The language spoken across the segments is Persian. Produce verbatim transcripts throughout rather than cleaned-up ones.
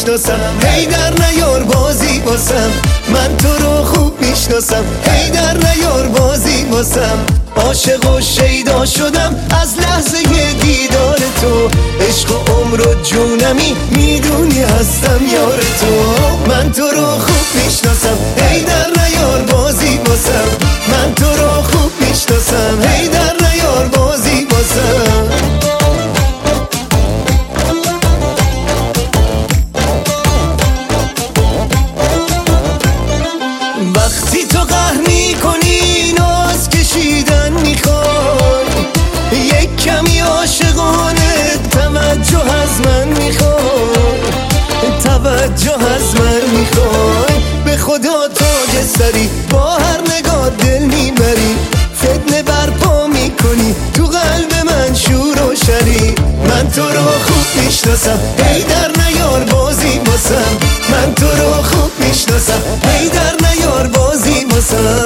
میشناسم، هی در نیار بازی واسم. من تو رو خوب میشناسم، هی در نیار بازی واسم. عاشق و شیدا شدم از لحظه دیدار تو، عشق و عمر و جونمی میدونی هستم یار تو. من تو رو خوب میشناسم، هی در نیار بازی واسم. من تو رو خوب میشناسم، هی در نیار بازی واسم. وقتی تو قهر میکنی ناز کشیدن میخوای، یک کمی عاشقانه توجه از من میخوای، توجه از من میخوای. به خدا تاج سری با هر نگاه دل میبری، فتنه برپا میکنی تو قلب من شور و شری. من تو رو خوب میشناسم، هی در نیار بازی واسم. من تو رو خوب میشناسم، هی در نیار بازی واسم.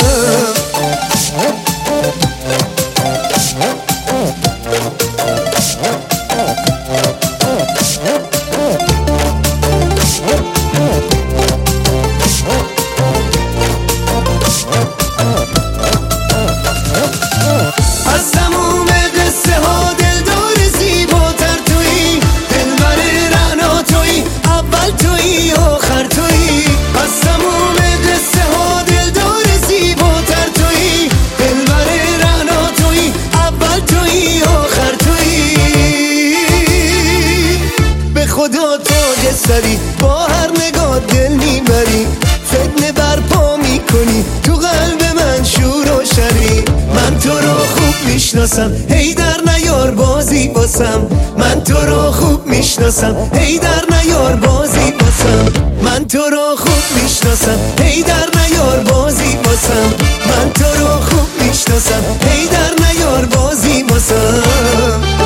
از تموم قصه ها دلدار زیباتر تویی، دلبر رعنا تویی، اول تویی آخر تویی. از تموم قصه ها دلدار زیباتر تویی، دلبر رعنا تویی، اول تویی آخر تویی. به خدا تاج سری با هر نگاه دل میبری، فتنه برپا میکنی تو قلب من شور و شری. من تو رو خوب میشناسم، هی در نیار بازی واسم. من تو رو خوب میشناسم، هی در نیار بازی واسم. من تو رو خوب میشناسم، هی در نیار بازی واسم. من تو رو خوب میشناسم، هی در نیار بازی واسم.